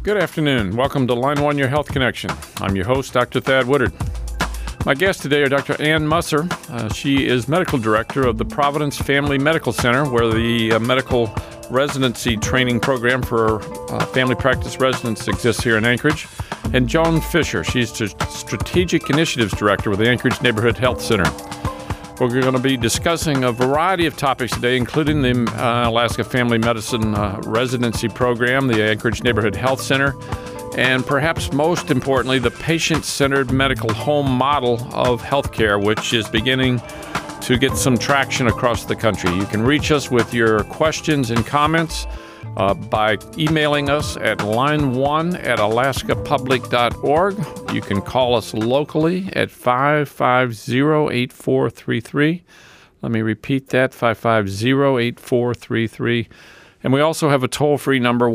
Good afternoon. Welcome to Line 1, Your Health Connection. I'm your host, Dr. Thad Woodard. My guests today are Dr. Ann Musser. She is Medical Director of the Providence Family Medical Center, where the medical residency training program for family practice residents exists here in Anchorage. And Joan Fisher. She's the Strategic Initiatives Director with the Anchorage Neighborhood Health Center. We're going to be discussing a variety of topics today, including the Alaska Family Medicine Residency Program, the Anchorage Neighborhood Health Center, and perhaps most importantly, the patient-centered medical home model of healthcare, which is beginning to get some traction across the country. You can reach us with your questions and comments by emailing us at line1@alaskapublic.org. You can call us locally at 550-8433. Let me repeat that, 550-8433. And we also have a toll-free number,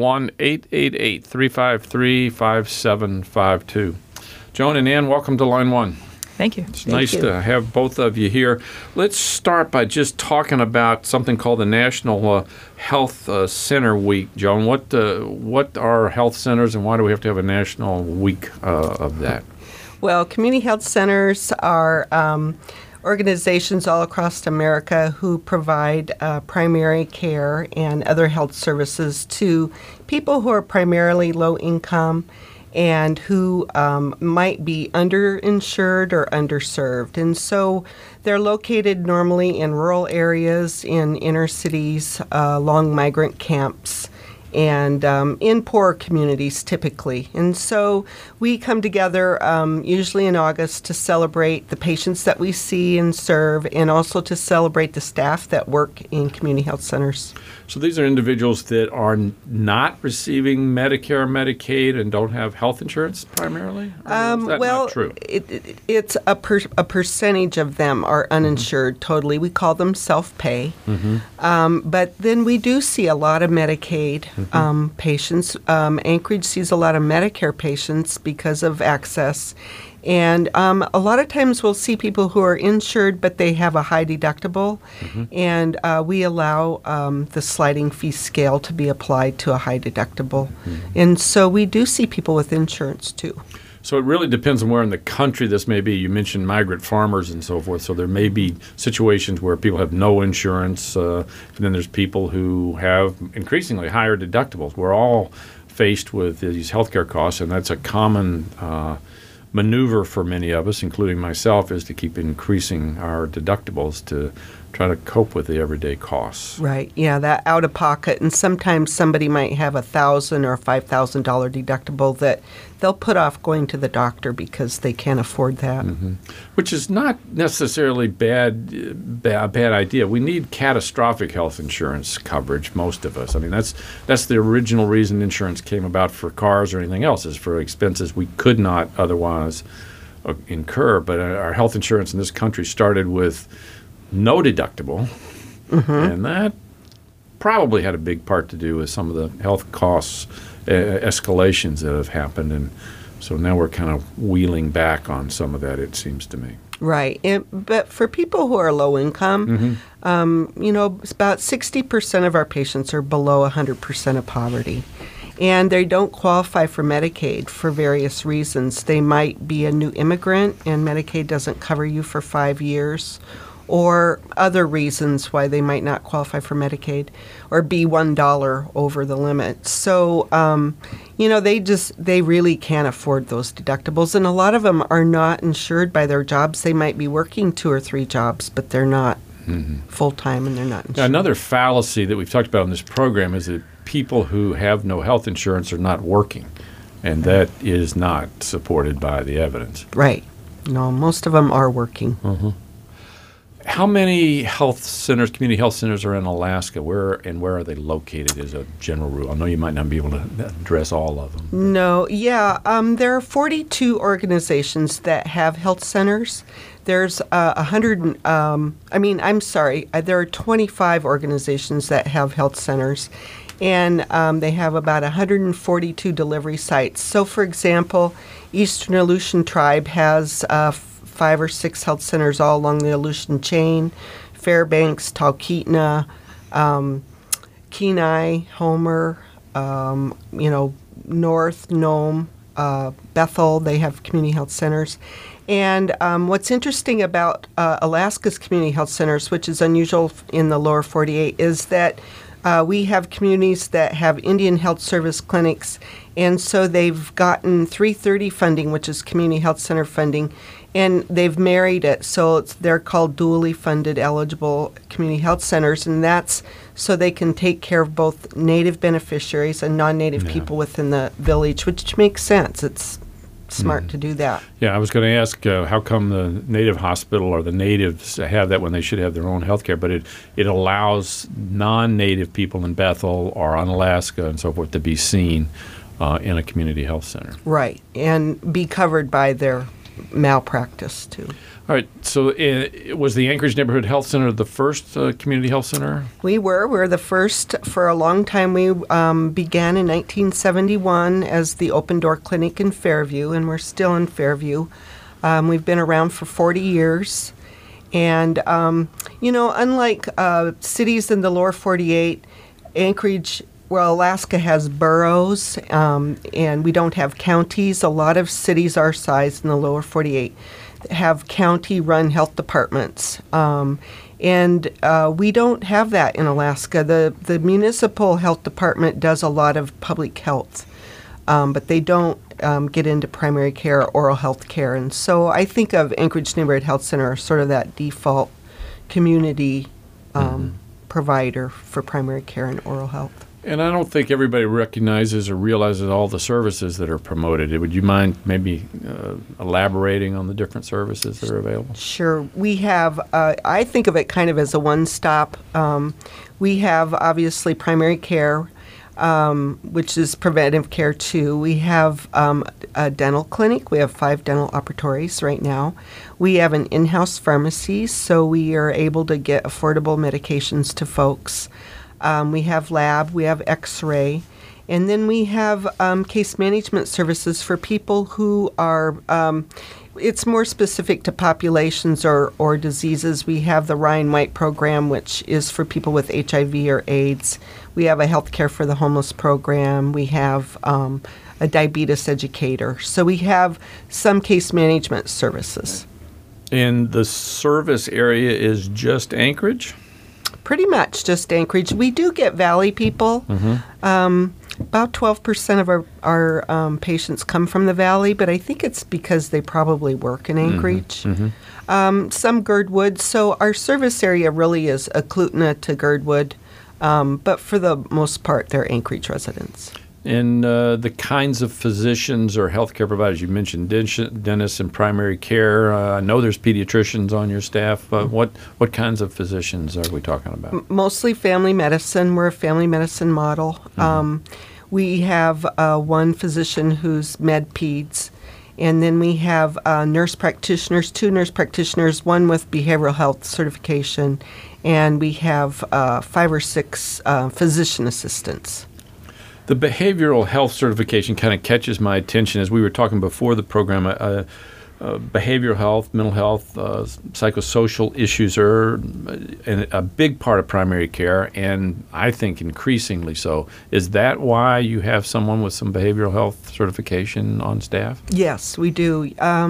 1-888-353-5752. Joan and Ann, welcome to Line 1. Thank you. It's nice to have both of you here. Let's start by just talking about something called the National Health Center Week. Joan, what are health centers and why do we have to have a national week of that? Well, community health centers are organizations all across America who provide primary care and other health services to people who are primarily low income and who might be underinsured or underserved. And so they're located normally in rural areas, in inner cities, along migrant camps, and in poor communities typically. And so we come together usually in August to celebrate the patients that we see and serve, and also to celebrate the staff that work in community health centers. So these are individuals that are not receiving Medicare, Medicaid, and don't have health insurance primarily? Is that not true? It's a percentage of them are uninsured totally. We call them self-pay. But then we do see a lot of Medicaid patients. Anchorage sees a lot of Medicare patients because of access. And a lot of times we'll see people who are insured, but they have a high deductible, and we allow the sliding fee scale to be applied to a high deductible. And so we do see people with insurance, too. So it really depends on where in the country this may be. You mentioned migrant farmers and so forth, so there may be situations where people have no insurance, and then there's people who have increasingly higher deductibles. We're all faced with these healthcare costs, and that's a common maneuver for many of us, including myself, is to keep increasing our deductibles to try to cope with the everyday costs. Right. Yeah, that out of pocket. And sometimes somebody might have $1,000 or $5,000 deductible that they'll put off going to the doctor because they can't afford that. Which is not necessarily a bad idea. We need catastrophic health insurance coverage, most of us. I mean, that's the original reason insurance came about for cars or anything else, is for expenses we could not otherwise incur. But our health insurance in this country started with no deductible, and that probably had a big part to do with some of the health costs escalations that have happened, and so now we're kind of wheeling back on some of that, it seems to me. Right, but for people who are low income, about 60% of our patients are below 100% of poverty. And they don't qualify for Medicaid for various reasons. They might be a new immigrant, and Medicaid doesn't cover you for 5 years, or other reasons why they might not qualify for Medicaid, or be $1 over the limit. So, they really can't afford those deductibles. And a lot of them are not insured by their jobs. They might be working 2 or 3 jobs, but they're not full-time and they're not insured. Now, another fallacy that we've talked about in this program is that people who have no health insurance are not working, and that is not supported by the evidence. Right. No, most of them are working. How many health centers, community health centers, are in Alaska? Where are they located as a general rule? I know you might not be able to address all of them. No, yeah. There are 42 organizations that have health centers. There's there are 25 organizations that have health centers, and they have about 142 delivery sites. So, for example, Eastern Aleutian Tribe has 5 or 6 health centers all along the Aleutian chain. Fairbanks, Talkeetna, Kenai, Homer, North, Nome, Bethel, they have community health centers. And what's interesting about Alaska's community health centers, which is unusual in the lower 48, is that we have communities that have Indian Health Service clinics, and so they've gotten 330 funding, which is community health center funding, and they've married it. So they're called dually funded eligible community health centers, and that's so they can take care of both native beneficiaries and non-native people within the village, which makes sense. It's smart to do that. Yeah, I was going to ask how come the native hospital or the natives have that when they should have their own health care, but it allows non-native people in Bethel or on Alaska and so forth to be seen in a community health center. Right, and be covered by their malpractice too. All right, so was the Anchorage Neighborhood Health Center the first community health center? We're the first for a long time. We began in 1971 as the Open Door Clinic in Fairview, and we're still in Fairview. We've been around for 40 years. And, unlike cities in the lower 48, Anchorage, Alaska has boroughs, and we don't have counties. A lot of cities our size in the lower 48 have county-run health departments. And we don't have that in Alaska. The municipal health department does a lot of public health, but they don't get into primary care or oral health care. And so I think of Anchorage Neighborhood Health Center as sort of that default community provider for primary care and oral health. And I don't think everybody recognizes or realizes all the services that are promoted. Would you mind maybe elaborating on the different services that are available? Sure. We have, I think of it kind of as a one-stop. We have, obviously, primary care, which is preventive care, too. We have a dental clinic. We have 5 dental operatories right now. We have an in-house pharmacy, so we are able to get affordable medications to folks. We have lab, we have x-ray, and then we have case management services for people who are, it's more specific to populations or diseases. We have the Ryan White program, which is for people with HIV or AIDS. We have a healthcare for the homeless program. We have a diabetes educator. So we have some case management services. And the service area is just Anchorage? Pretty much just Anchorage. We do get Valley people. About 12% of our patients come from the Valley, but I think it's because they probably work in Anchorage. Some Girdwood. So our service area really is Eklutna to Girdwood, but for the most part, they're Anchorage residents. And the kinds of physicians or healthcare providers, you mentioned dentists and primary care. I know there's pediatricians on your staff. What kinds of physicians are we talking about? Mostly family medicine. We're a family medicine model. We have one physician who's med peds, and then we have nurse practitioners, 2 nurse practitioners, one with behavioral health certification, and we have 5 or 6 physician assistants. The behavioral health certification kind of catches my attention. As we were talking before the program, behavioral health, mental health, psychosocial issues are a big part of primary care, and I think increasingly so. Is that why you have someone with some behavioral health certification on staff? Yes, we do.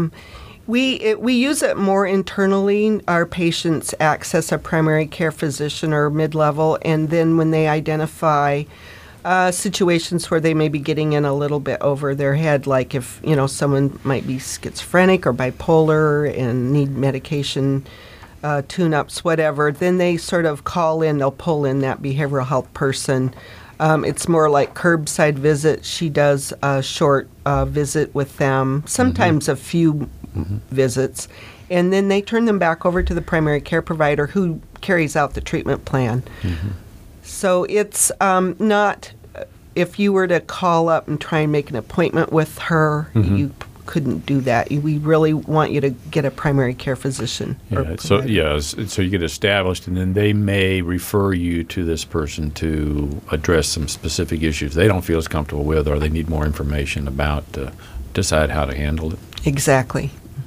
We use it more internally. Our patients access a primary care physician or mid-level, and then when they identify situations where they may be getting in a little bit over their head, like if someone might be schizophrenic or bipolar and need medication tune-ups, whatever, then they sort of call in, they'll pull in that behavioral health person. It's more like curbside visit. She does a short visit with them, sometimes a few visits, and then they turn them back over to the primary care provider who carries out the treatment plan. So it's not, if you were to call up and try and make an appointment with her, you couldn't do that. We really want you to get a primary care physician. So you get established, and then they may refer you to this person to address some specific issues they don't feel as comfortable with, or they need more information about to decide how to handle it. Exactly.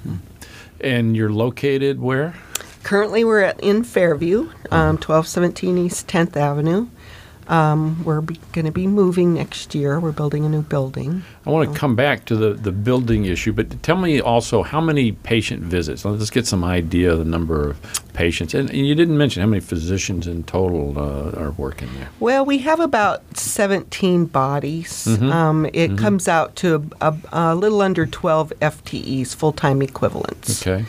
And you're located where? Currently, we're in Fairview, 1217 East 10th Avenue. We're going to be moving next year. We're building a new building. I want to come back to the building issue, but tell me also how many patient visits. Let's get some idea of the number of patients. And you didn't mention how many physicians in total are working there. Well, we have about 17 bodies. It comes out to a little under 12 FTEs, full-time equivalents. Okay.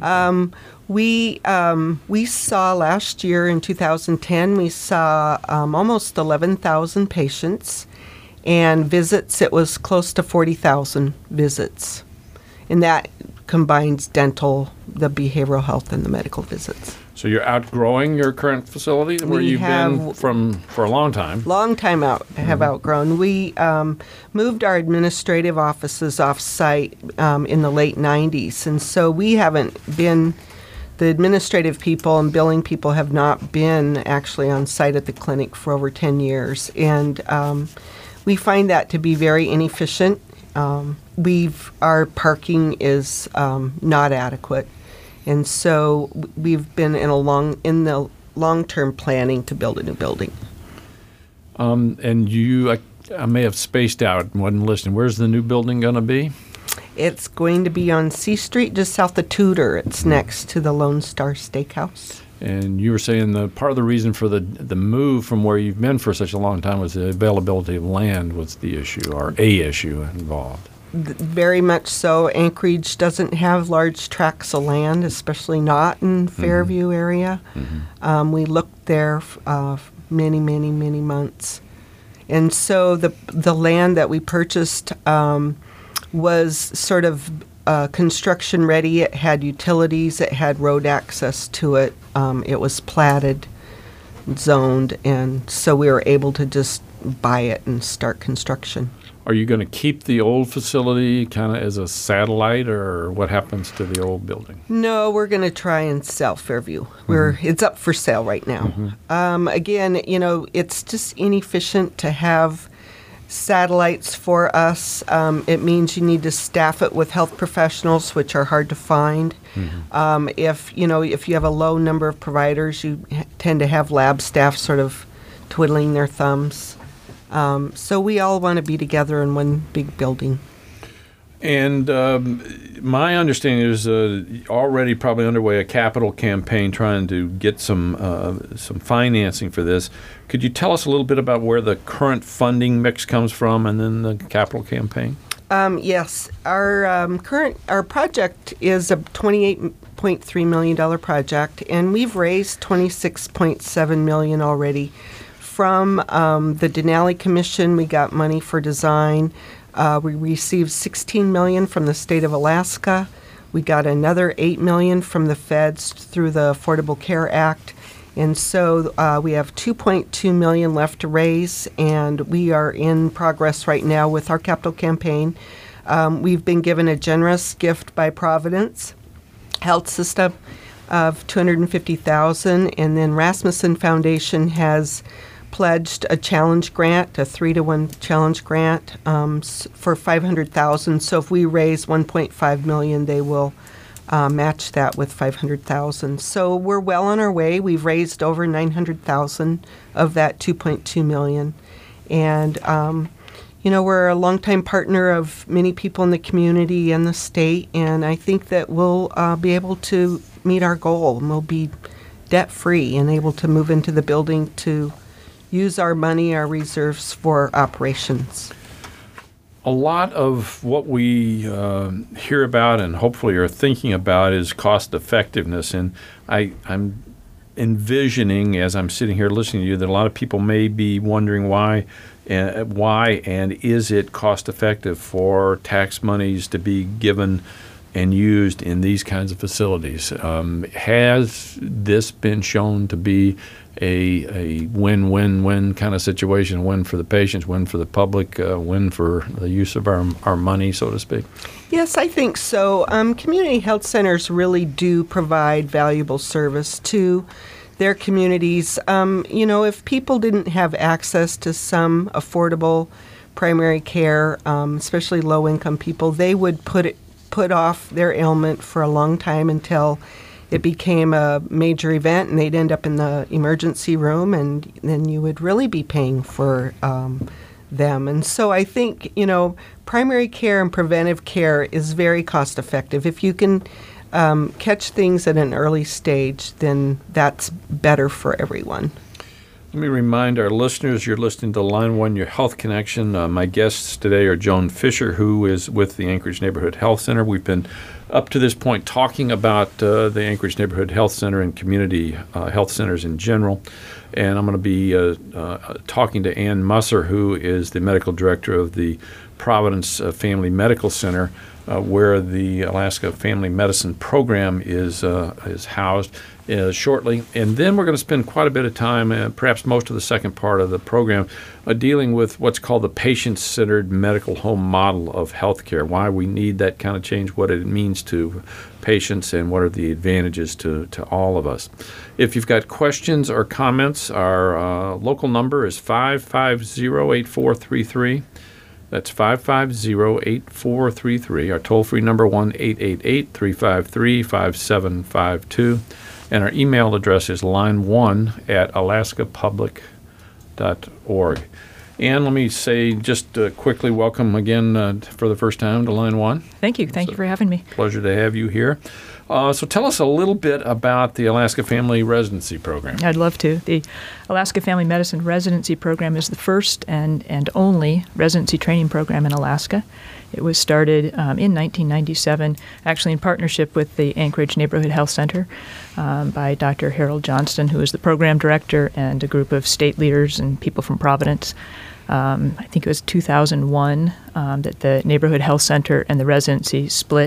We saw last year in 2010, we saw almost 11,000 patients, and visits, it was close to 40,000 visits. And that combines dental, the behavioral health, and the medical visits. So you're outgrowing your current facility where you've been for a long time? Long time out, have outgrown. We moved our administrative offices off-site in the late 90s, and so we haven't been... The administrative people and billing people have not been actually on site at the clinic for over 10 years. And we find that to be very inefficient. Our parking is not adequate. And so we've been in the long-term planning to build a new building. And I may have spaced out and wasn't listening. Where's the new building going to be? It's going to be on C Street, just south of Tudor. It's next to the Lone Star Steakhouse. And you were saying part of the reason for the move from where you've been for such a long time was the availability of land was the issue, or a issue involved. Very much so. Anchorage doesn't have large tracts of land, especially not in Fairview area. We looked there many, many, many months. And so the land that we purchased was sort of construction ready. It had utilities. It had road access to it. It was platted, zoned, and so we were able to just buy it and start construction. Are you going to keep the old facility kind of as a satellite, or what happens to the old building? No, we're going to try and sell Fairview. It's up for sale right now. Again, it's just inefficient to have satellites for us. It means you need to staff it with health professionals, which are hard to find. If you have a low number of providers, you tend to have lab staff sort of twiddling their thumbs. So we all want to be together in one big building. And my understanding is already probably underway a capital campaign trying to get some financing for this. Could you tell us a little bit about where the current funding mix comes from and then the capital campaign? Yes. Our project is a $28.3 million project, and we've raised $26.7 million already. From the Denali Commission, we got money for design. We received $16 million from the state of Alaska. We got another $8 million from the feds through the Affordable Care Act. And so we have $2.2 million left to raise, and we are in progress right now with our capital campaign. We've been given a generous gift by Providence Health System of $250,000, and then Rasmussen Foundation has pledged a challenge grant, a 3-to-1 challenge grant for $500,000. So if we raise $1.5 million, they will match that with $500,000. So we're well on our way. We've raised over $900,000 of that $2.2 million, and we're a longtime partner of many people in the community and the state, and I think that we'll be able to meet our goal, and we'll be debt-free and able to move into the building to use our money, our reserves for operations. A lot of what we hear about and hopefully are thinking about is cost effectiveness. And I'm envisioning, as I'm sitting here listening to you, that a lot of people may be wondering why and is it cost effective for tax monies to be given and used in these kinds of facilities. Has this been shown to be a win-win-win kind of situation, win for the patients, win for the public, win for the use of our money, so to speak? Yes, I think so. Community health centers really do provide valuable service to their communities. If people didn't have access to some affordable primary care, especially low-income people, they would put off their ailment for a long time until it became a major event and they'd end up in the emergency room, and then you would really be paying for them. And so I think, primary care and preventive care is very cost effective. If you can catch things at an early stage, then that's better for everyone. Let me remind our listeners, you're listening to Line 1, Your Health Connection. My guests today are Joan Fisher, who is with the Anchorage Neighborhood Health Center. We've been, up to this point, talking about the Anchorage Neighborhood Health Center and community health centers in general. And I'm going to be talking to Ann Musser, who is the medical director of the Providence Family Medical Center, where the Alaska Family Medicine Program is housed shortly. And then we're going to spend quite a bit of time, perhaps most of the second part of the program, dealing with what's called the patient-centered medical home model of healthcare, why we need that kind of change, what it means to patients, and what are the advantages to all of us. If you've got questions or comments, our local number is 550-8433. That's 550-8433. Our toll-free number, 1-888-353-5752. And our email address is line1@alaskapublic.org. And let me say just quickly, welcome again for the first time to Line 1. Thank you. Thank you for having me. Pleasure to have you here. So tell us a little bit about the Alaska Family Residency Program. I'd love to. The Alaska Family Medicine Residency Program is the first and only residency training program in Alaska. It was started in 1997, actually in partnership with the Anchorage Neighborhood Health Center by Dr. Harold Johnston, who is the program director, and a group of state leaders and people from Providence. I think it was 2001 that the Neighborhood Health Center and the residency split.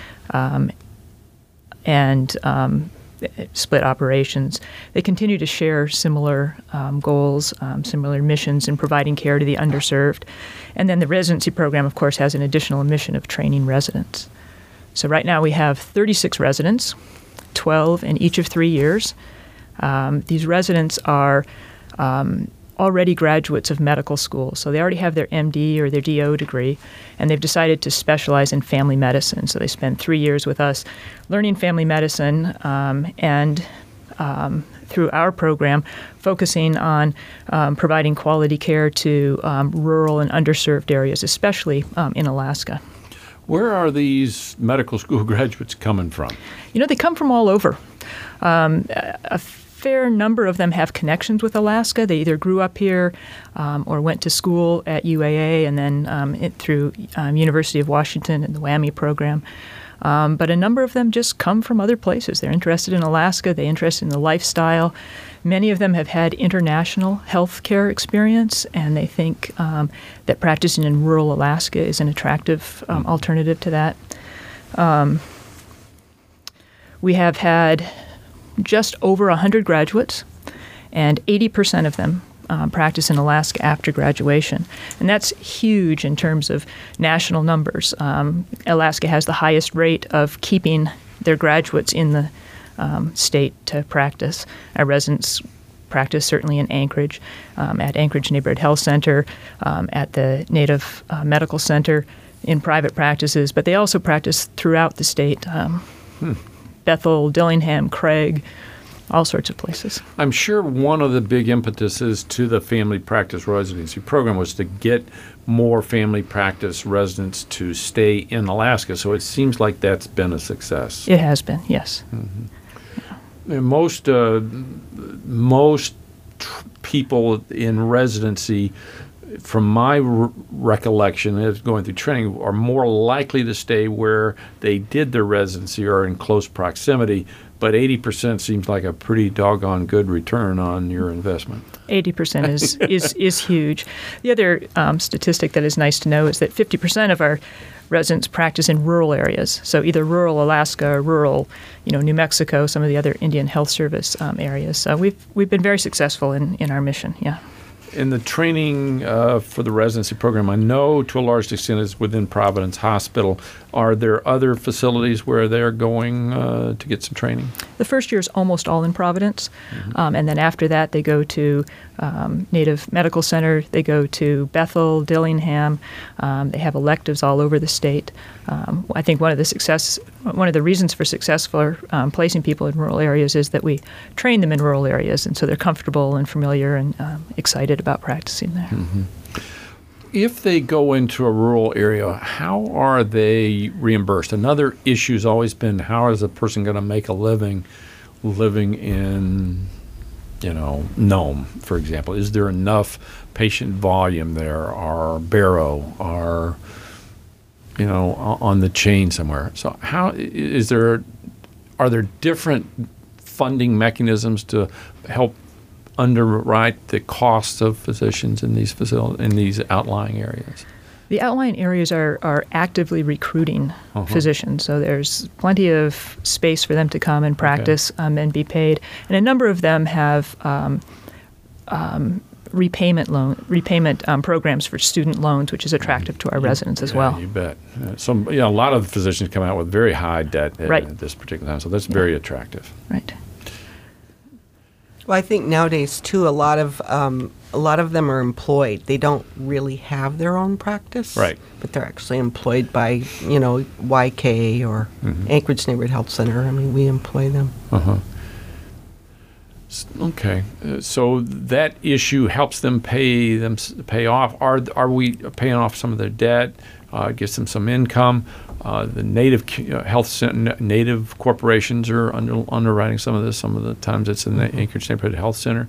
And split operations. They continue to share similar goals, similar missions in providing care to the underserved. And then the residency program, of course, has an additional mission of training residents. So right now we have 36 residents, 12 in each of 3 years. These residents are already graduates of medical school, so they already have their MD or their DO degree, and they've decided to specialize in family medicine. So they spend 3 years with us learning family medicine and through our program focusing on providing quality care to rural and underserved areas, especially in Alaska. Where are these medical school graduates coming from? They come from all over. A fair number of them have connections with Alaska. They either grew up here or went to school at UAA and then through University of Washington and the WWAMI program. But a number of them just come from other places. They're interested in Alaska. They're interested in the lifestyle. Many of them have had international health care experience, and they think that practicing in rural Alaska is an attractive alternative to that. We have had just over 100 graduates, and 80% of them practice in Alaska after graduation. And that's huge in terms of national numbers. Alaska has the highest rate of keeping their graduates in the state to practice. Our residents practice certainly in Anchorage, at Anchorage Neighborhood Health Center, at the Native Medical Center, in private practices, but they also practice throughout the state. Bethel, Dillingham, Craig, all sorts of places. I'm sure one of the big impetuses to the family practice residency program was to get more family practice residents to stay in Alaska. So it seems like that's been a success. It has been, yes. Mm-hmm. Yeah. Most people in residency, from my recollection as going through training, are more likely to stay where they did their residency or in close proximity, but 80% seems like a pretty doggone good return on your investment. 80% is huge. The other statistic that is nice to know is that 50% of our residents practice in rural areas, so either rural Alaska or rural, New Mexico, some of the other Indian Health Service areas. So we've been very successful in our mission, yeah. In the training for the residency program, I know to a large extent is within Providence Hospital. Are there other facilities where they're going to get some training? The first year is almost all in Providence, and then after that they go to Native Medical Center. They go to Bethel, Dillingham. They have electives all over the state. I think one of the reasons for success for placing people in rural areas is that we train them in rural areas, and so they're comfortable and familiar and excited about practicing there. Mm-hmm. If they go into a rural area, how are they reimbursed? Another issue has always been, how is a person going to make a living in, Nome, for example? Is there enough patient volume there, or Barrow, or, on the chain somewhere? So are there different funding mechanisms to help underwrite the costs of physicians in these in these outlying areas? The outlying areas are actively recruiting physicians, so there's plenty of space for them to come and practice and be paid. And a number of them have repayment programs for student loans, which is attractive to our residents as well. You bet. A lot of physicians come out with very high debt at this particular time, so that's very attractive. Right. Well, I think nowadays too, a lot of them are employed. They don't really have their own practice, right? But they're actually employed by YK or Anchorage Neighborhood Health Center. I mean, we employ them. Okay, so that issue helps them pay off. Are we paying off some of their debt? Gives them some income. The native native corporations are underwriting some of this. Some of the times it's in the Anchorage Neighborhood Health Center.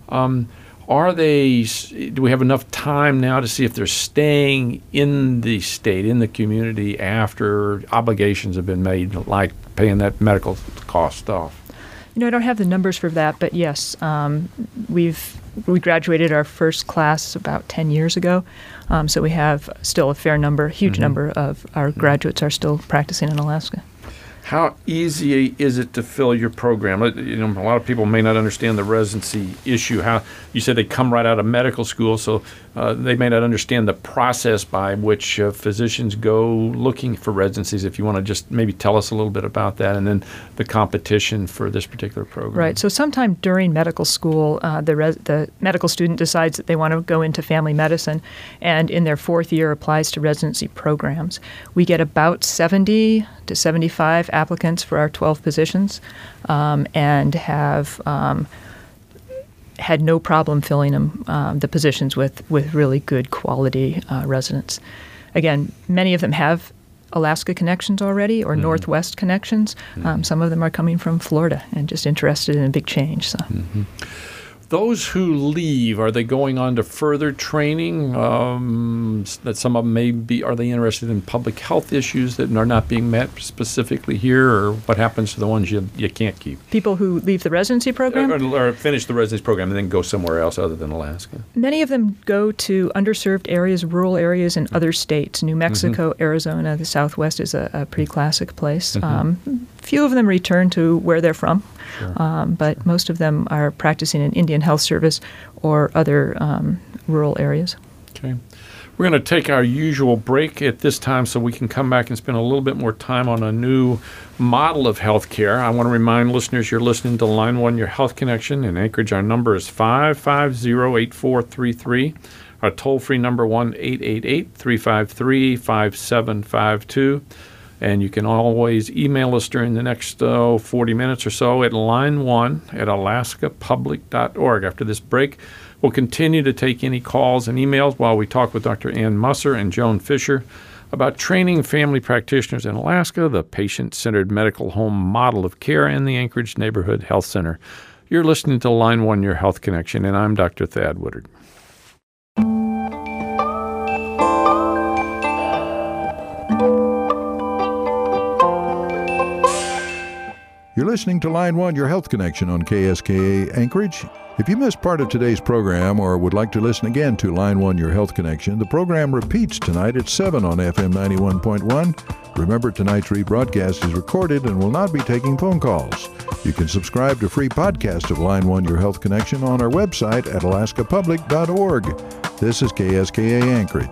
Do we have enough time now to see if they're staying in the state, in the community, after obligations have been made, like paying that medical cost off? I don't have the numbers for that, but yes, we graduated our first class about 10 years ago, so we have still a huge number of our graduates are still practicing in Alaska. How easy is it to fill your program? A lot of people may not understand the residency issue. How you said they come right out of medical school, so they may not understand the process by which physicians go looking for residencies. If you want to just maybe tell us a little bit about that, and then the competition for this particular program. Right. So sometime during medical school, the medical student decides that they want to go into family medicine, and in their fourth year applies to residency programs. We get about 70 to 75 applicants for our 12 positions, and have had no problem filling them, the positions with really good quality residents. Again, many of them have Alaska connections already, or Northwest connections. Some of them are coming from Florida and just interested in a big change. So. Those who leave, are they going on to further training? That some of them are they interested in public health issues that are not being met specifically here, or what happens to the ones you can't keep? People who leave the residency program? Or finish the residency program and then go somewhere else other than Alaska. Many of them go to underserved areas, rural areas in other states. New Mexico, Arizona, the Southwest is a pretty classic place. Few of them return to where they're from. Sure. But most of them are practicing in Indian Health Service or other rural areas. Okay. We're going to take our usual break at this time so we can come back and spend a little bit more time on a new model of health care. I want to remind listeners you're listening to Line 1, Your Health Connection. In Anchorage, our number is 550-8433. Our toll-free number 1-888-353-5752. And you can always email us during the next 40 minutes or so at line1@alaskapublic.org. After this break, we'll continue to take any calls and emails while we talk with Dr. Ann Musser and Joan Fisher about training family practitioners in Alaska, the patient-centered medical home model of care, and the Anchorage Neighborhood Health Center. You're listening to Line 1, Your Health Connection, and I'm Dr. Thad Woodard. You're listening to Line 1, Your Health Connection on KSKA Anchorage. If you missed part of today's program or would like to listen again to Line 1, Your Health Connection, the program repeats tonight at 7 on FM 91.1. Remember, tonight's rebroadcast is recorded and will not be taking phone calls. You can subscribe to free podcast of Line 1, Your Health Connection on our website at alaskapublic.org. This is KSKA Anchorage.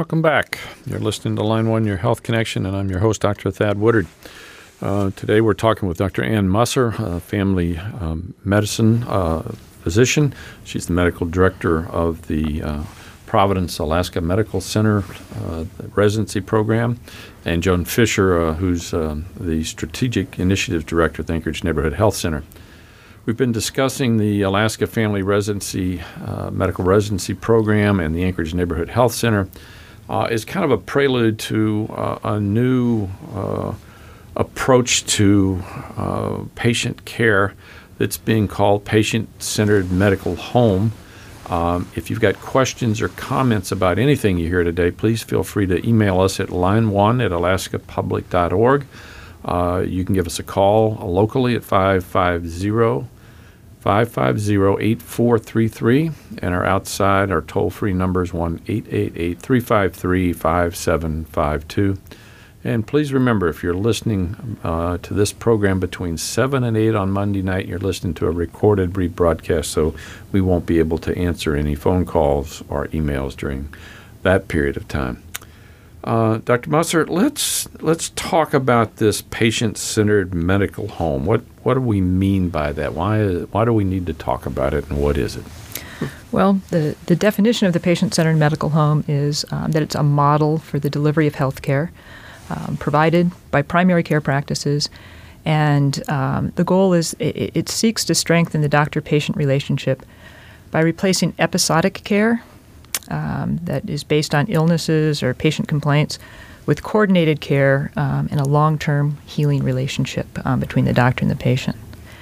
Welcome back. You're listening to Line 1, Your Health Connection, and I'm your host, Dr. Thad Woodard. Today we're talking with Dr. Ann Musser, a family medicine physician. She's the medical director of the Providence, Alaska Medical Center residency program, and Joan Fisher, who's the Strategic Initiatives Director at the Anchorage Neighborhood Health Center. We've been discussing the Alaska Family Residency, Medical Residency Program and the Anchorage Neighborhood Health Center is kind of a prelude to a new approach to patient care that's being called patient-centered medical home. If you've got questions or comments about anything you hear today, please feel free to email us at line1@alaskapublic.org. You can give us a call locally at 550-8433, and our toll-free number is 1-888-353-5752. And please remember, if you're listening to this program between 7 and 8 on Monday night, you're listening to a recorded rebroadcast, so we won't be able to answer any phone calls or emails during that period of time. Dr. Musser, let's talk about this patient-centered medical home. What do we mean by that? Why do we need to talk about it, and what is it? Well, the definition of the patient-centered medical home is that it's a model for the delivery of health care provided by primary care practices, and the goal is it seeks to strengthen the doctor-patient relationship by replacing episodic care that is based on illnesses or patient complaints with coordinated care and a long-term healing relationship between the doctor and the patient.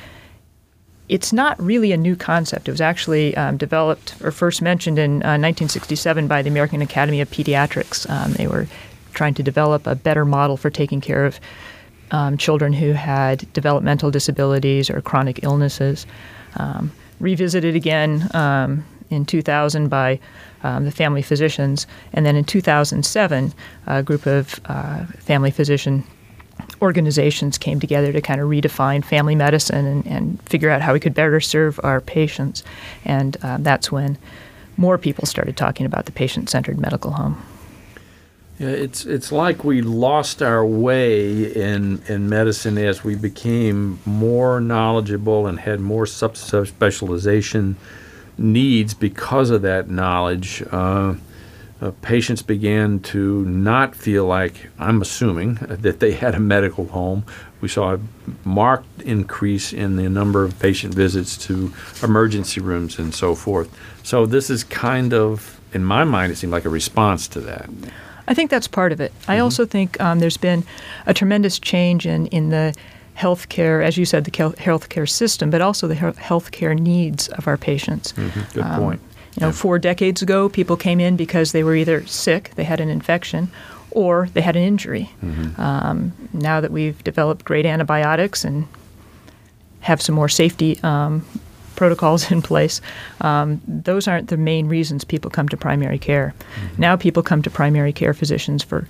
It's not really a new concept. It was actually developed or first mentioned in 1967 by the American Academy of Pediatrics. They were trying to develop a better model for taking care of children who had developmental disabilities or chronic illnesses. Revisited again in 2000 by the family physicians, and then in 2007, a group of family physician organizations came together to kind of redefine family medicine and figure out how we could better serve our patients, and that's when more people started talking about the patient-centered medical home. Yeah, it's like we lost our way in medicine as we became more knowledgeable and had more subspecialization needs. Because of that knowledge, patients began to not feel like, I'm assuming, that they had a medical home. We saw a marked increase in the number of patient visits to emergency rooms and so forth. So this is kind of, in my mind, it seemed like a response to that. I think that's part of it. I also think there's been a tremendous change in the healthcare, as you said, the healthcare system, but also the healthcare needs of our patients. Good point. 4 decades ago, people came in because they were either sick, they had an infection, or they had an injury. Now that we've developed great antibiotics and have some more safety protocols in place, those aren't the main reasons people come to primary care. Now people come to primary care physicians for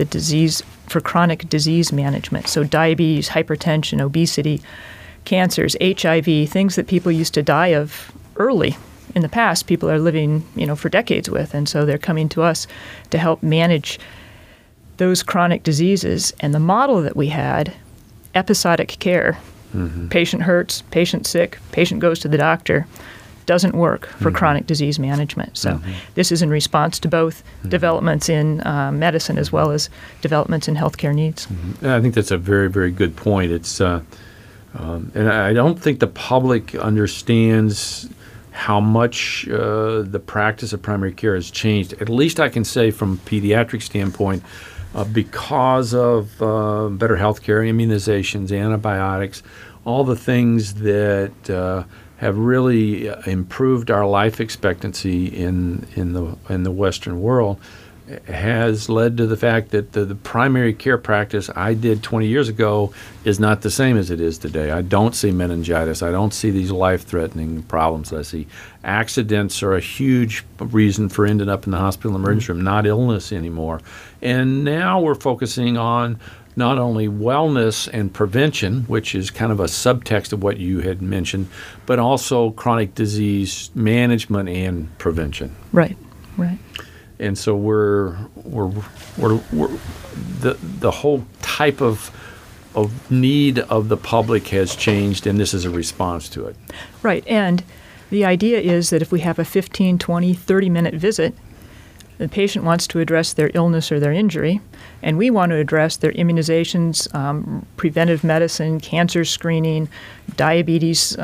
chronic disease management. So diabetes, hypertension, obesity, cancers, HIV, things that people used to die of early. In the past, people are living, for decades with, and so they're coming to us to help manage those chronic diseases. And the model that we had, episodic care, patient hurts, patient sick, patient goes to the doctor, doesn't work for chronic disease management. So this is in response to both developments in medicine as well as developments in healthcare needs. I think that's a very, very good point. It's and I don't think the public understands how much the practice of primary care has changed. At least I can say from a pediatric standpoint, because of better health care, immunizations, antibiotics, all the things that have really improved our life expectancy in the Western world, has led to the fact that the primary care practice I did 20 years ago is not the same as it is today. I don't see meningitis. I don't see these life-threatening problems that I see. Accidents are a huge reason for ending up in the hospital emergency room, not illness anymore. And now we're focusing on not only wellness and prevention, which is kind of a subtext of what you had mentioned, but also chronic disease management and prevention. Right. And so we're the whole type of need of the public has changed, and this is a response to it. Right. And the idea is that if we have a 15, 20, 30-minute visit, the patient wants to address their illness or their injury, and we want to address their immunizations, preventive medicine, cancer screening, diabetes,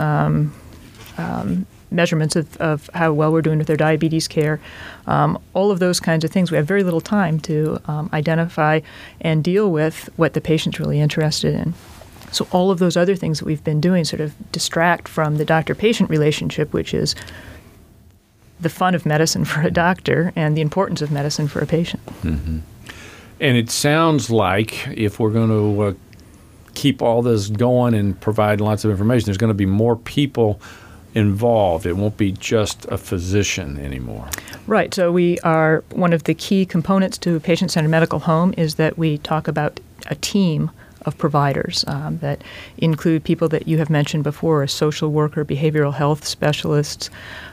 measurements of how well we're doing with their diabetes care, all of those kinds of things. We have very little time to identify and deal with what the patient's really interested in. So all of those other things that we've been doing sort of distract from the doctor-patient relationship, which is the fun of medicine for a doctor and the importance of medicine for a patient. Mm-hmm. And it sounds like if we're going to keep all this going and provide lots of information, there's going to be more people involved. It won't be just a physician anymore. Right. So we are, one of the key components to a patient-centered medical home is that we talk about a team of providers that include people that you have mentioned before, a social worker, behavioral health specialists,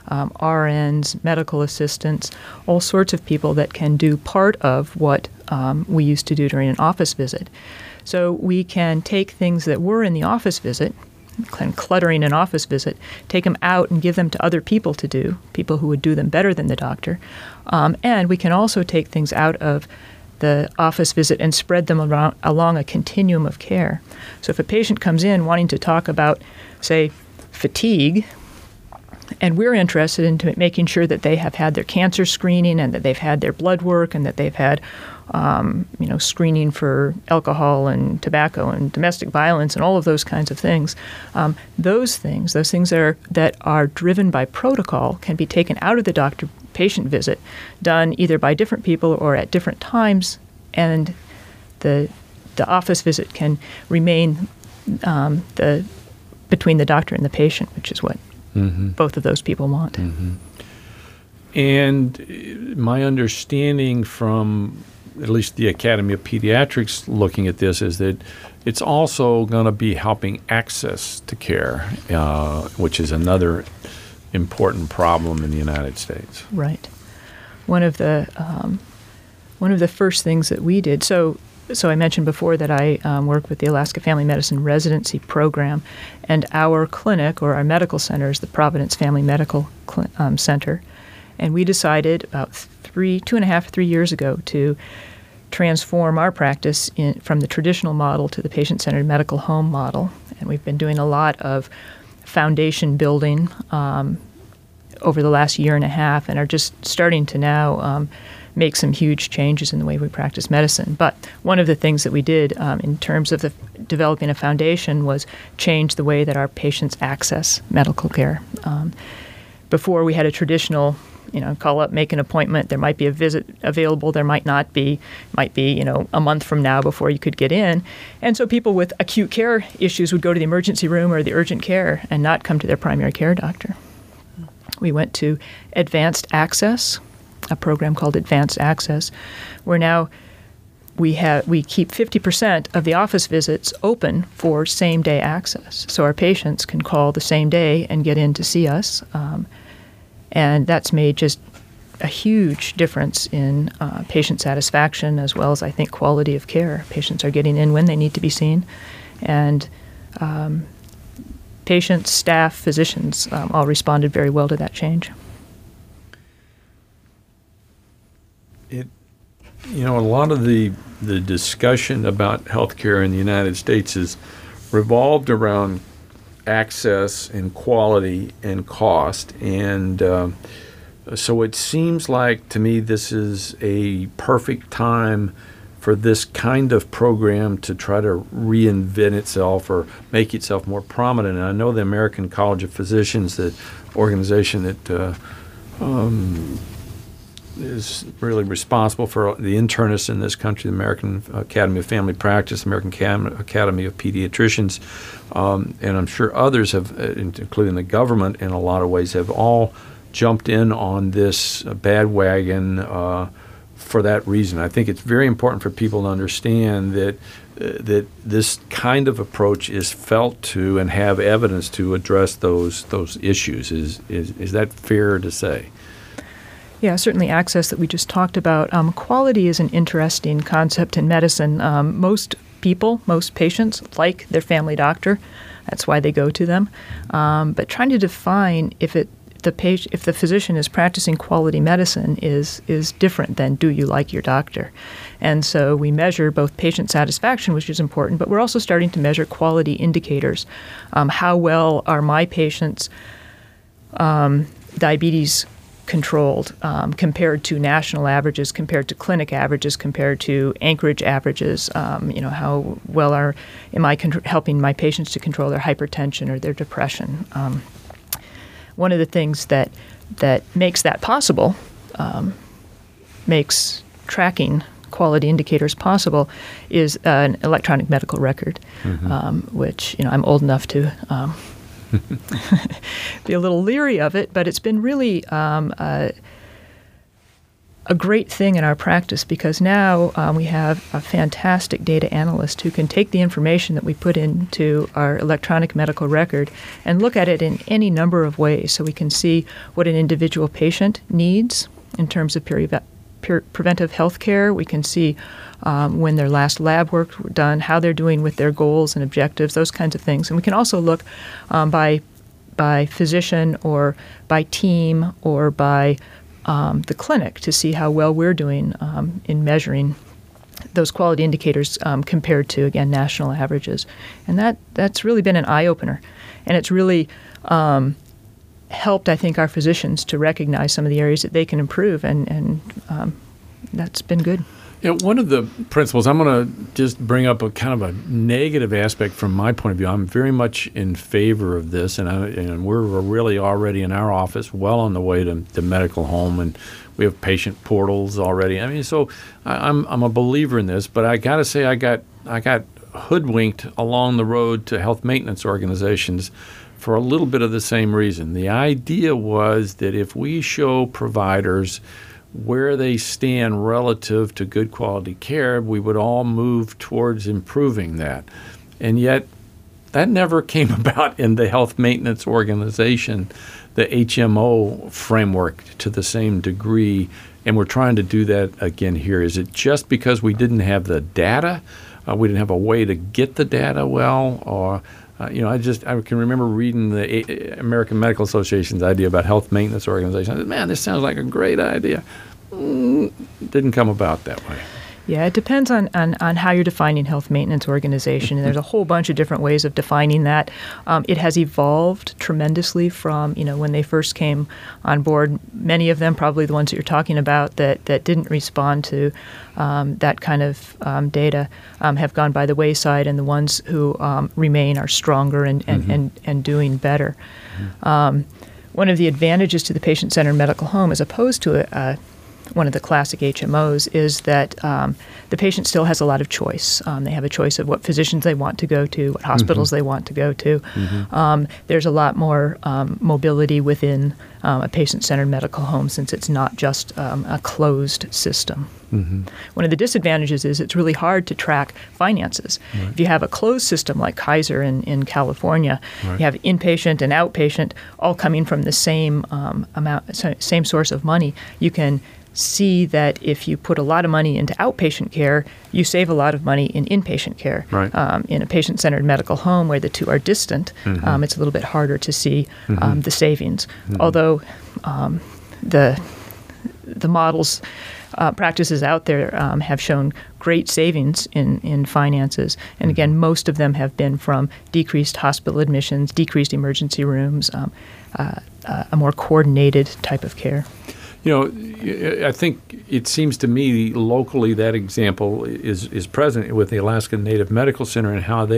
RNs, medical assistants, all sorts of people that can do part of what we used to do during an office visit. So we can take things that were in the office visit, kind of cluttering an office visit, take them out and give them to other people to do, people who would do them better than the doctor. And we can also take things out of the office visit and spread them along a continuum of care. So if a patient comes in wanting to talk about, say, fatigue, and we're interested in making sure that they have had their cancer screening and that they've had their blood work and that they've had screening for alcohol and tobacco and domestic violence and all of those kinds of things. Those things that are driven by protocol can be taken out of the doctor-patient visit, done either by different people or at different times, and the office visit can remain between the doctor and the patient, which is what both of those people want. Mm-hmm. And my understanding from at least the Academy of Pediatrics looking at this is that it's also going to be helping access to care, which is another important problem in the United States. Right. One of the first things that we did, so I mentioned before that I work with the Alaska Family Medicine Residency Program, and our clinic, or our medical center, is the Providence Family Medical Center. And we decided about 2.5 years ago to transform our practice from the traditional model to the patient-centered medical home model. And we've been doing a lot of foundation building over the last 1.5 years and are just starting to now make some huge changes in the way we practice medicine. But one of the things that we did in terms of developing a foundation was change the way that our patients access medical care. Before we had a traditional, call up, make an appointment. There might be a visit available. There might not be. It might be, a month from now before you could get in. And so people with acute care issues would go to the emergency room or the urgent care and not come to their primary care doctor. We went to Advanced Access, a program called Advanced Access, where now we keep 50% of the office visits open for same-day access. So our patients can call the same day and get in to see us. And that's made just a huge difference in patient satisfaction as well as, I think, quality of care. Patients are getting in when they need to be seen. And patients, staff, physicians all responded very well to that change. A lot of the discussion about healthcare in the United States is revolved around access and quality and cost. And so it seems like to me this is a perfect time for this kind of program to try to reinvent itself or make itself more prominent. And I know the American College of Physicians, the organization that is really responsible for the internists in this country, the American Academy of Family Practice, American Academy of Pediatricians, and I'm sure others have, including the government in a lot of ways, have all jumped in on this bandwagon for that reason. I think it's very important for people to understand that this kind of approach is felt to and have evidence to address those issues. Is that fair to say? Yeah, certainly access that we just talked about. Quality is an interesting concept in medicine. Most patients like their family doctor. That's why they go to them. But trying to define if the physician is practicing quality medicine is different than do you like your doctor. And so we measure both patient satisfaction, which is important, but we're also starting to measure quality indicators. How well are my patients' diabetes controlled compared to national averages, compared to clinic averages, compared to Anchorage averages? How well am I helping my patients to control their hypertension or their depression? One of the things that makes that possible, makes tracking quality indicators possible, is an electronic medical record, which I'm old enough to be a little leery of it, but it's been really a great thing in our practice because now we have a fantastic data analyst who can take the information that we put into our electronic medical record and look at it in any number of ways. So we can see what an individual patient needs in terms of preventive health care. We can see when their last lab work were done, how they're doing with their goals and objectives, those kinds of things. And we can also look by physician or by team or by the clinic to see how well we're doing in measuring those quality indicators compared to, again, national averages. And that's really been an eye-opener. And it's really helped, I think, our physicians to recognize some of the areas that they can improve, and that's been good. One of the principles, I'm going to just bring up a kind of a negative aspect from my point of view. I'm very much in favor of this, and we're really already in our office well on the way to the medical home, and we have patient portals already. I mean, so I'm a believer in this, but I got to say I got hoodwinked along the road to health maintenance organizations for a little bit of the same reason. The idea was that if we show providers where they stand relative to good quality care, we would all move towards improving that. And yet, that never came about in the health maintenance organization, the HMO framework, to the same degree. And we're trying to do that again here. Is it just because we didn't have the data? We didn't have a way to get the data well? Or I can remember reading the American Medical Association's idea about health maintenance organization. I said, man, this sounds like a great idea. Didn't come about that way. Yeah, it depends on how you're defining health maintenance organization. And there's a whole bunch of different ways of defining that. It has evolved tremendously from, when they first came on board. Many of them, probably the ones that you're talking about, that didn't respond to that kind of data have gone by the wayside, and the ones who remain are stronger and doing better. One of the advantages to the patient-centered medical home, as opposed to one of the classic HMOs, is that the patient still has a lot of choice. They have a choice of what physicians they want to go to, what hospitals they want to go to. There's a lot more mobility within a patient-centered medical home, since it's not just a closed system. One of the disadvantages is it's really hard to track finances. Right. If you have a closed system like Kaiser in California, you have inpatient and outpatient all coming from the same same source of money. You can see that if you put a lot of money into outpatient care, you save a lot of money in inpatient care. Right. In a patient-centered medical home where the two are distant, it's a little bit harder to see the savings. Although the models, practices out there have shown great savings in finances. And again, most of them have been from decreased hospital admissions, decreased emergency rooms, a more coordinated type of care. I think it seems to me locally that example is present with the Alaska Native Medical Center, and how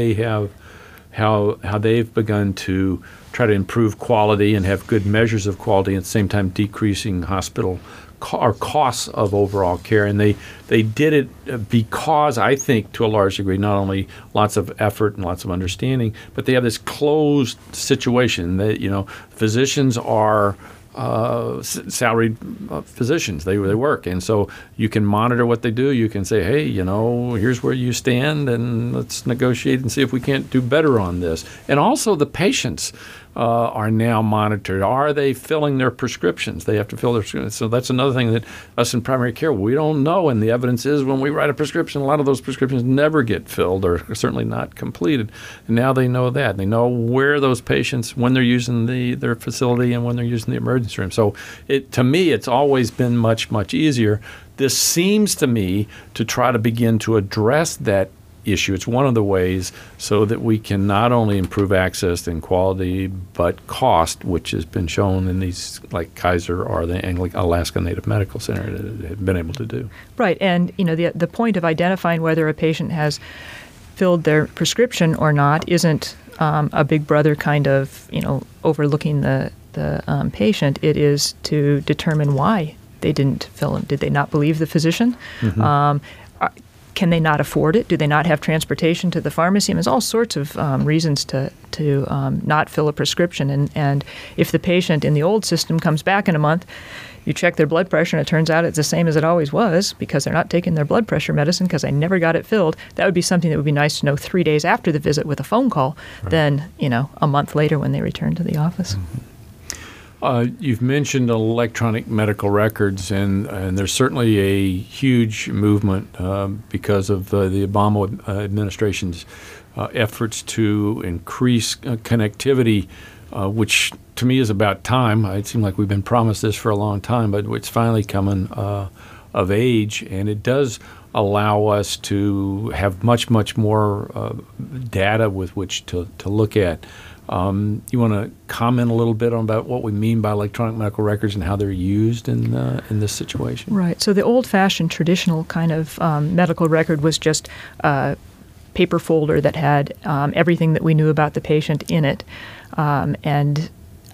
they've begun to try to improve quality and have good measures of quality, at the same time decreasing hospital costs of overall care. And they did it because, I think, to a large degree, not only lots of effort and lots of understanding, but they have this closed situation that, physicians are salaried physicians. They work, and so you can monitor what they do. You can say, hey, here's where you stand, and let's negotiate and see if we can't do better on this. And also the patients, are now monitored. Are they filling their prescriptions? They have to fill their prescriptions. So that's another thing that us in primary care, we don't know. And the evidence is when we write a prescription, a lot of those prescriptions never get filled or certainly not completed. And now they know that. They know where those patients, when they're using their facility and when they're using the emergency room. So to me, it's always been much, much easier. This seems to me to try to begin to address that issue. It's one of the ways so that we can not only improve access and quality, but cost, which has been shown in these like Kaiser or the Alaska Native Medical Center have been able to do. Right, and the point of identifying whether a patient has filled their prescription or not isn't a big brother kind of overlooking the patient. It is to determine why they didn't fill them. Did they not believe the physician? Mm-hmm. Can they not afford it? Do they not have transportation to the pharmacy? There's all sorts of reasons to not fill a prescription. And if the patient in the old system comes back in a month, you check their blood pressure and it turns out it's the same as it always was because they're not taking their blood pressure medicine because I never got it filled. That would be something that would be nice to know 3 days after the visit with a phone call than, a month later when they return to the office. Mm-hmm. You've mentioned electronic medical records, and there's certainly a huge movement because of the Obama administration's efforts to increase connectivity, which to me is about time. It seems like we've been promised this for a long time, but it's finally coming of age, and it does allow us to have much, much more data with which to look at. You want to comment a little bit about what we mean by electronic medical records and how they're used in this situation? Right. So the old-fashioned traditional kind of medical record was just a paper folder that had everything that we knew about the patient in it, and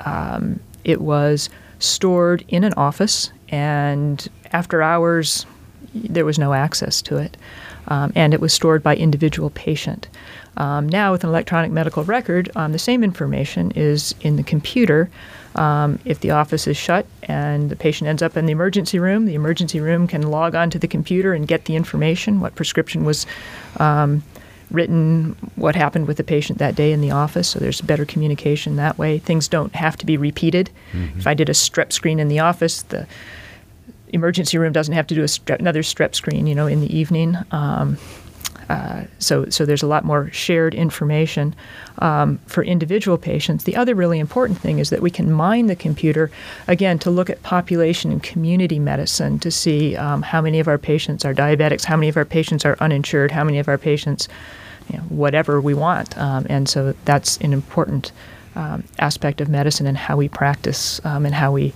it was stored in an office, and after hours there was no access to it, and it was stored by individual patient. Now, with an electronic medical record, the same information is in the computer. If the office is shut and the patient ends up in the emergency room can log onto the computer and get the information, what prescription was written, what happened with the patient that day in the office. So there's better communication that way. Things don't have to be repeated. Mm-hmm. If I did a strep screen in the office, the emergency room doesn't have to do another strep screen, in the evening. So there's a lot more shared information for individual patients. The other really important thing is that we can mine the computer, again, to look at population and community medicine to see how many of our patients are diabetics, how many of our patients are uninsured, how many of our patients, whatever we want. And so that's an important aspect of medicine and how we practice and how we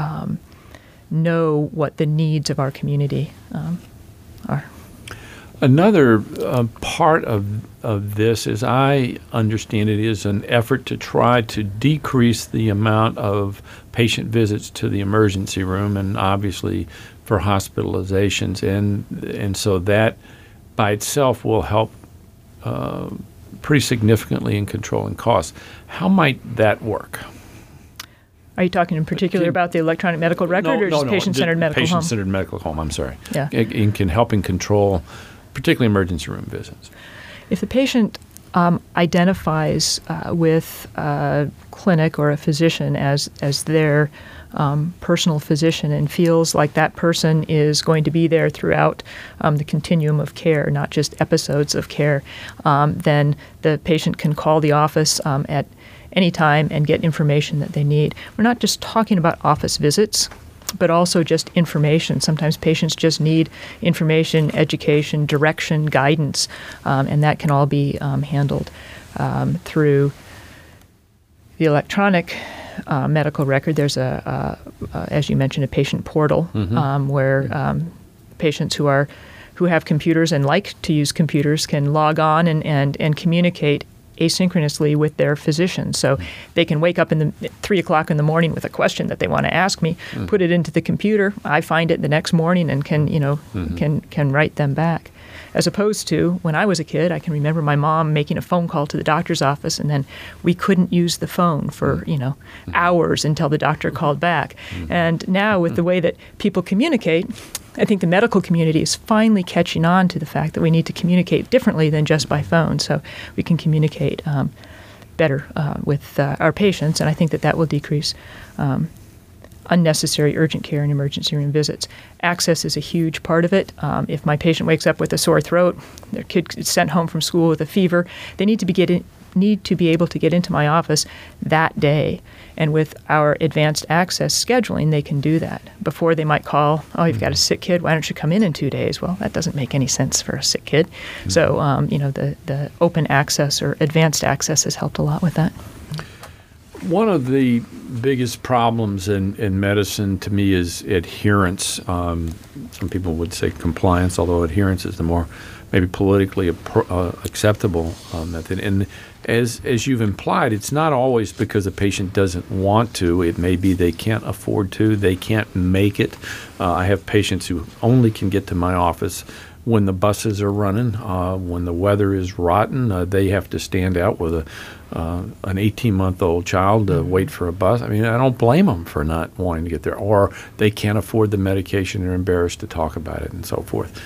know what the needs of our community are. Another part of this, as I understand it, is an effort to try to decrease the amount of patient visits to the emergency room and obviously for hospitalizations. And so that by itself will help pretty significantly in controlling costs. How might that work? Are you talking in particular about the electronic medical record or just patient-centered medical home? Patient-centered medical home, I'm sorry. Yeah. It can help in control particularly emergency room visits. If the patient identifies with a clinic or a physician as their personal physician and feels like that person is going to be there throughout the continuum of care, not just episodes of care, then the patient can call the office at any time and get information that they need. We're not just talking about office visits, but also just information. Sometimes patients just need information, education, direction, guidance, and that can all be handled through the electronic medical record. There's as you mentioned, a patient portal where patients who have computers and like to use computers can log on and communicate asynchronously with their physician. So they can wake up in 3 o'clock in the morning with a question that they want to ask me, put it into the computer, I find it the next morning and can write them back. As opposed to when I was a kid, I can remember my mom making a phone call to the doctor's office and then we couldn't use the phone for, hours until the doctor called back. And now with the way that people communicate, I think the medical community is finally catching on to the fact that we need to communicate differently than just by phone. So we can communicate better with our patients, and I think that will decrease unnecessary urgent care and emergency room visits. Access is a huge part of it. If my patient wakes up with a sore throat, their kid is sent home from school with a fever, they need to be able to get into my office that day. And with our advanced access scheduling, they can do that. Before they might call, oh, you've got a sick kid, why don't you come in 2 days? Well, that doesn't make any sense for a sick kid. Mm-hmm. So, the open access or advanced access has helped a lot with that. One of the biggest problems in medicine to me is adherence. Some people would say compliance, although adherence is the more maybe politically acceptable method. And as you've implied, it's not always because a patient doesn't want to. It may be they can't afford to, they can't make it. I have patients who only can get to my office when the buses are running, when the weather is rotten. They have to stand out with an 18-month-old child to wait for a bus. I mean, I don't blame them for not wanting to get there. Or they can't afford the medication, they're embarrassed to talk about it and so forth.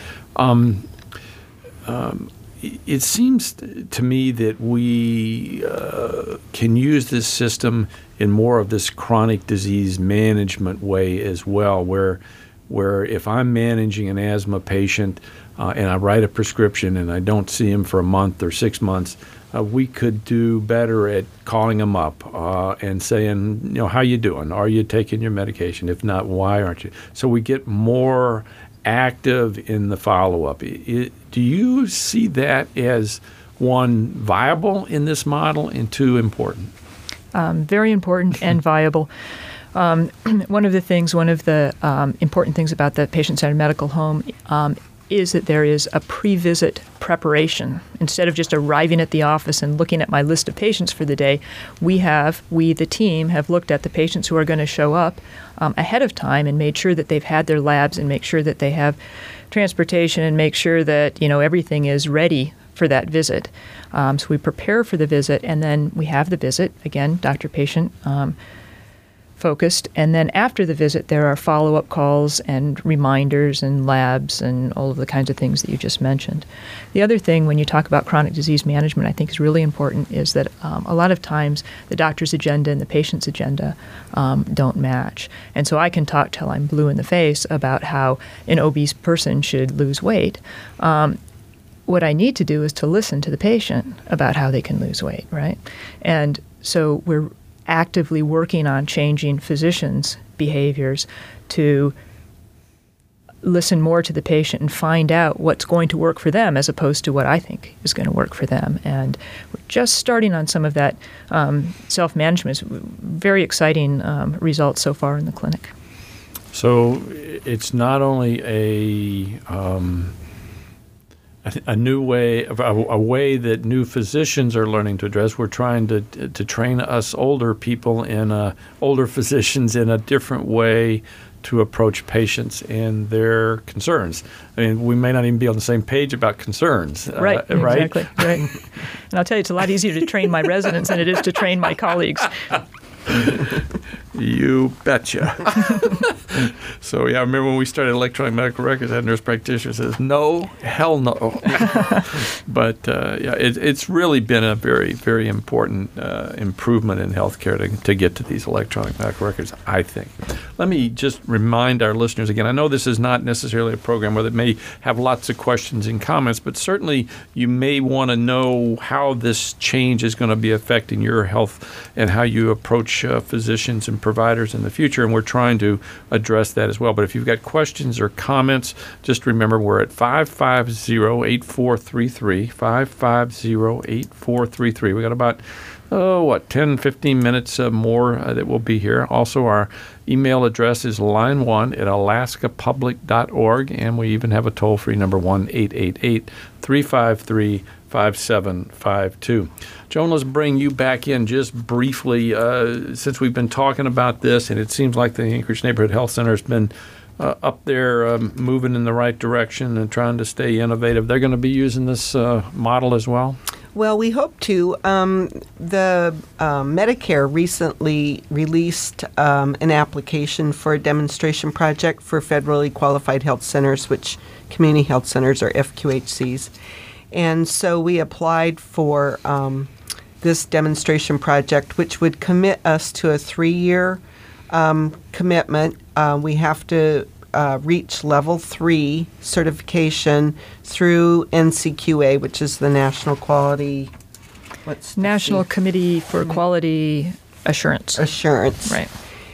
It seems to me that we can use this system in more of this chronic disease management way as well, where if I'm managing an asthma patient and I write a prescription and I don't see him for a month or 6 months, we could do better at calling them up and saying, how you doing? Are you taking your medication? If not, why aren't you? So we get more active in the follow-up. Do you see that as, one, viable in this model, and two, important? Very important and viable. One of the important things about the patient-centered medical home is that there is a pre-visit preparation. Instead of just arriving at the office and looking at my list of patients for the day, we, the team, have looked at the patients who are going to show up ahead of time and made sure that they've had their labs and make sure that they have transportation and make sure that everything is ready for that visit. So we prepare for the visit, and then we have the visit, again, doctor-patient focused, and then after the visit there are follow-up calls and reminders and labs and all of the kinds of things that you just mentioned. The other thing when you talk about chronic disease management I think is really important is that a lot of times the doctor's agenda and the patient's agenda don't match. And so I can talk till I'm blue in the face about how an obese person should lose weight. What I need to do is to listen to the patient about how they can lose weight, right? And so we're actively working on changing physicians' behaviors to listen more to the patient and find out what's going to work for them as opposed to what I think is going to work for them. And we're just starting on some of that self-management. Very exciting results so far in the clinic. So it's not only a new way, a way that new physicians are learning to address. We're trying to train us older people older physicians in a different way to approach patients and their concerns. I mean, we may not even be on the same page about concerns. Right, exactly. Right. And I'll tell you, it's a lot easier to train my residents than it is to train my colleagues. You betcha. So, I remember when we started electronic medical records, that nurse practitioner says, no, hell no. But, it's really been a very, very important improvement in healthcare to get to these electronic medical records, I think. Let me just remind our listeners again, I know this is not necessarily a program where they may have lots of questions and comments, but certainly you may want to know how this change is going to be affecting your health and how you approach physicians and providers in the future, and we're trying to address that as well. But if you've got questions or comments, just remember we're at 550-8433, 550-8433. We got about 10, 15 minutes more that will be here. Also, our email address is line1@alaskapublic.org, and we even have a toll-free number, 1-888-353-5752. Joan, let's bring you back in just briefly. Since we've been talking about this, and it seems like the Anchorage Neighborhood Health Center has been up there moving in the right direction and trying to stay innovative. They're going to be using this model as well? Well, we hope to. The Medicare recently released an application for a demonstration project for federally qualified health centers, which community health centers are FQHCs. And so we applied for this demonstration project, which would commit us to a 3-year commitment. We have to reach level 3 certification through NCQA, which is the National Quality... National Committee for Quality Assurance. Right.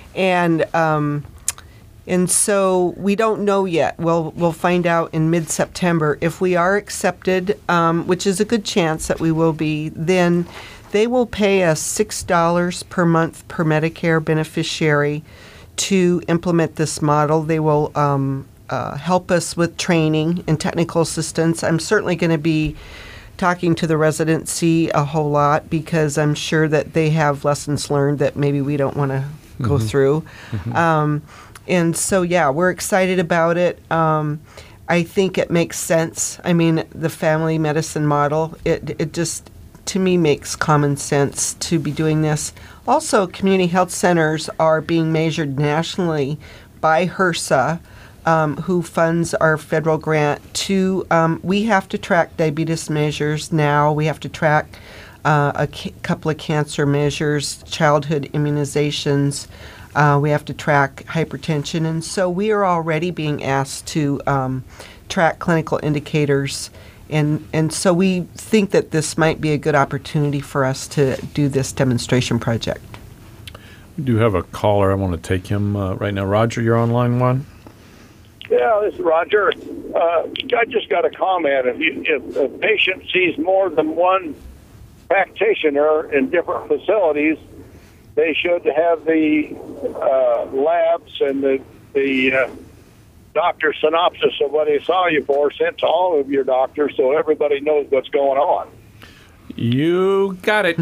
And so we don't know yet. We'll find out in mid-September. If we are accepted, which is a good chance that we will be, then they will pay us $6 per month per Medicare beneficiary to implement this model. They will help us with training and technical assistance. I'm certainly going to be talking to the residency a whole lot because I'm sure that they have lessons learned that maybe we don't want to go through. And so, yeah, we're excited about it. I think it makes sense. I mean, the family medicine model, it just, to me, makes common sense to be doing this. Also, community health centers are being measured nationally by HRSA, who funds our federal grant to, we have to track diabetes measures now. We have to track a couple of cancer measures, childhood immunizations. We have to track hypertension. And so we are already being asked to track clinical indicators. And so we think that this might be a good opportunity for us to do this demonstration project. We do have a caller. I want to take him right now. Roger, you're on line 1. Yeah, this is Roger. I just got a comment. If a patient sees more than one practitioner in different facilities, they should have the labs and the doctor synopsis of what they saw you for sent to all of your doctors so everybody knows what's going on. You got it.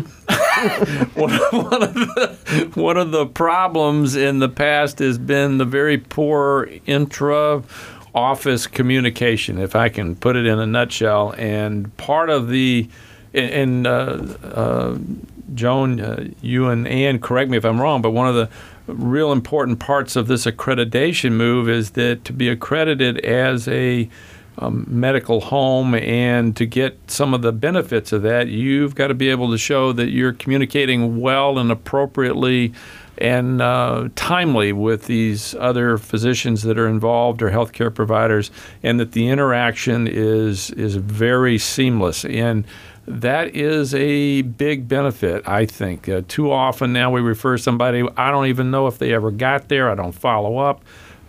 One of the problems in the past has been the very poor intra-office communication, if I can put it in a nutshell. And part of the, Joan, you and Ann, correct me if I'm wrong, but one of the real important parts of this accreditation move is that to be accredited as a medical home and to get some of the benefits of that, you've got to be able to show that you're communicating well and appropriately and timely with these other physicians that are involved or healthcare providers, and that the interaction is very seamless. And that is a big benefit, I think. Too often now we refer somebody, I don't even know if they ever got there. I don't follow up.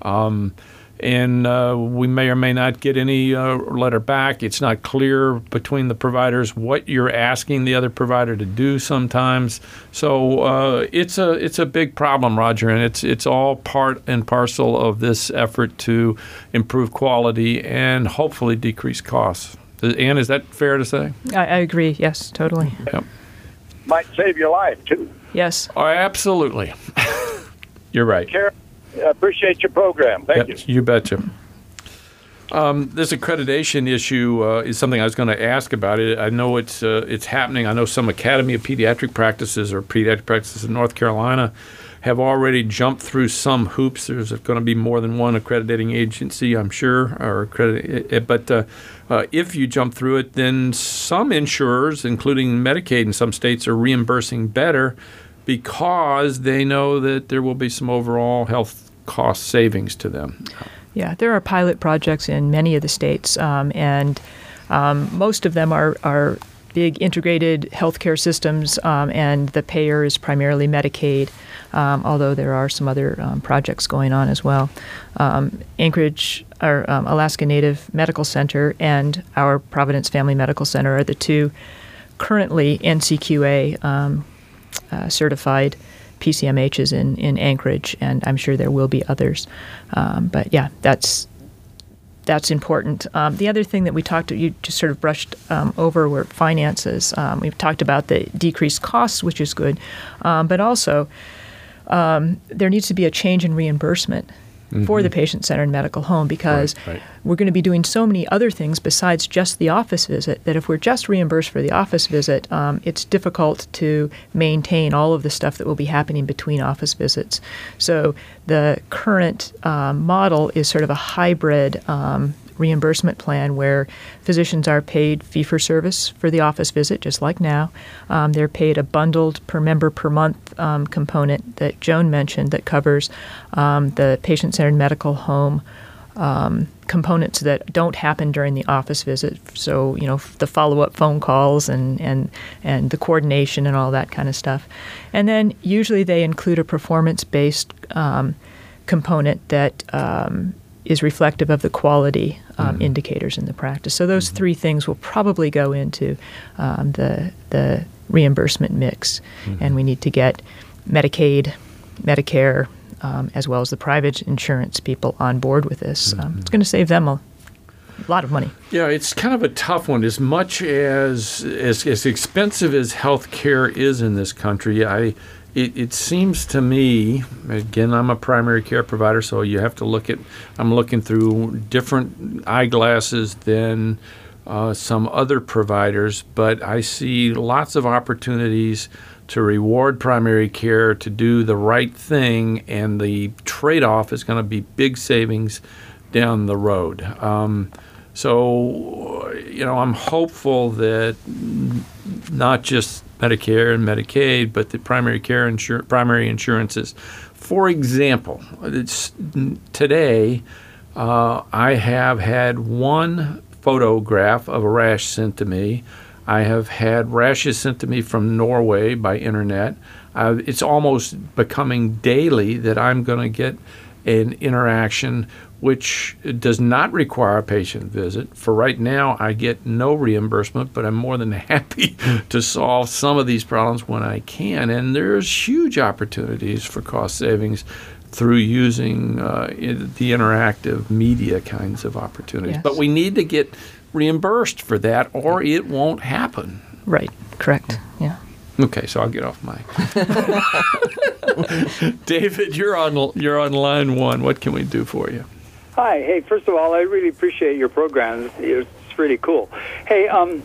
And we may or may not get any letter back. It's not clear between the providers what you're asking the other provider to do sometimes. So it's a big problem, Roger, and it's all part and parcel of this effort to improve quality and hopefully decrease costs. Ann, is that fair to say? I agree. Yes, totally. Yep. Might save your life, too. Yes. Oh, absolutely. You're right. I appreciate your program. Thank you. You betcha. This accreditation issue is something I was going to ask about. I know it's happening. I know some Academy of Pediatric Practices or Pediatric Practices in North Carolina have already jumped through some hoops. There's going to be more than one accrediting agency, I'm sure, but if you jump through it, then some insurers, including Medicaid in some states, are reimbursing better because they know that there will be some overall health cost savings to them. Yeah, there are pilot projects in many of the states, and most of them are big integrated healthcare systems, and the payer is primarily Medicaid, although there are some other projects going on as well. Anchorage, our Alaska Native Medical Center, and our Providence Family Medical Center are the two currently NCQA certified PCMHs in Anchorage, and I'm sure there will be others. But yeah, that's important. The other thing that we talked, you just sort of brushed over, were finances. We've talked about the decreased costs, which is good, but also there needs to be a change in reimbursement for the patient-centered medical home, because we're going to be doing so many other things besides just the office visit that if we're just reimbursed for the office visit, it's difficult to maintain all of the stuff that will be happening between office visits. So the current model is sort of a hybrid reimbursement plan where physicians are paid fee-for-service for the office visit, just like now. They're paid a bundled per member per month component that Joan mentioned that covers the patient-centered medical home components that don't happen during the office visit. So, the follow-up phone calls and the coordination and all that kind of stuff. And then usually they include a performance-based component that is reflective of the quality indicators in the practice. So those three things will probably go into the reimbursement mix. And we need to get Medicaid, Medicare, as well as the private insurance people on board with this. It's going to save them a lot of money. Yeah, it's kind of a tough one. As much as expensive as health care is in this country, it seems to me, again, I'm a primary care provider, so you have to I'm looking through different eyeglasses than some other providers, but I see lots of opportunities to reward primary care to do the right thing, and the trade-off is going to be big savings down the road. So, I'm hopeful that not just Medicare and Medicaid, but the primary insurances. For example, today I have had one photograph of a rash sent to me. I have had rashes sent to me from Norway by internet. It's almost becoming daily that I'm going to get an interaction which does not require a patient visit. For right now, I get no reimbursement, but I'm more than happy to solve some of these problems when I can. And there's huge opportunities for cost savings through using the interactive media kinds of opportunities. Yes. But we need to get reimbursed for that, or it won't happen. Right. Correct. Yeah. Okay, so I'll get off my. David, you're on line one. What can we do for you? Hi. Hey, first of all, I really appreciate your program. It's really cool. Hey, I'm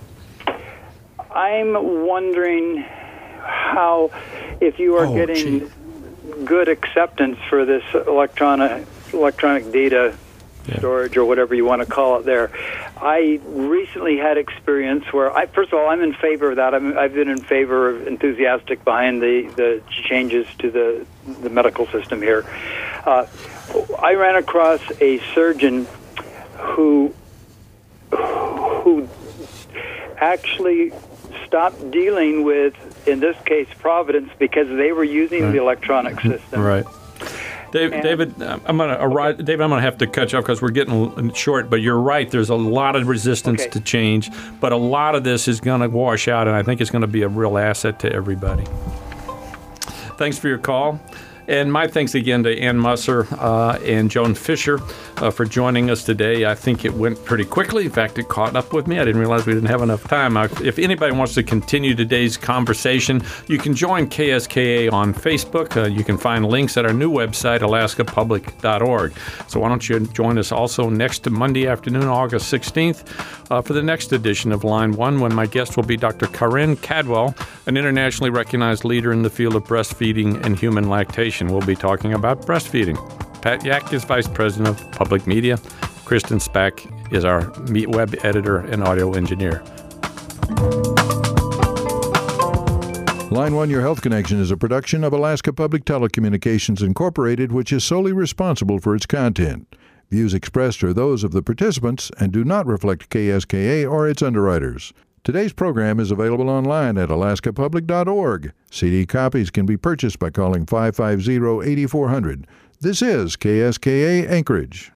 wondering how, if you are getting good acceptance for this electronic data storage or whatever you want to call it there. I recently had experience where, first of all, I'm in favor of that. I've been in favor of enthusiastic behind the changes to the medical system here. I ran across a surgeon who actually stopped dealing with, in this case, Providence, because they were using the electronic system. Right. David, I'm gonna have to cut you off because we're getting short. But you're right. There's a lot of resistance to change, but a lot of this is going to wash out, and I think it's going to be a real asset to everybody. Thanks for your call. And my thanks again to Ann Musser and Joan Fisher for joining us today. I think it went pretty quickly. In fact, it caught up with me. I didn't realize we didn't have enough time. If anybody wants to continue today's conversation, you can join KSKA on Facebook. You can find links at our new website, alaskapublic.org. So why don't you join us also next Monday afternoon, August 16th, for the next edition of Line 1, when my guest will be Dr. Karen Cadwell, an internationally recognized leader in the field of breastfeeding and human lactation. We'll be talking about breastfeeding. Pat Yak is Vice President of Public Media. Kristen Spack is our web editor and audio engineer. Line 1 Your Health Connection is a production of Alaska Public Telecommunications Incorporated, which is solely responsible for its content. Views expressed are those of the participants and do not reflect KSKA or its underwriters. Today's program is available online at alaskapublic.org. CD copies can be purchased by calling 550-8400. This is KSKA Anchorage.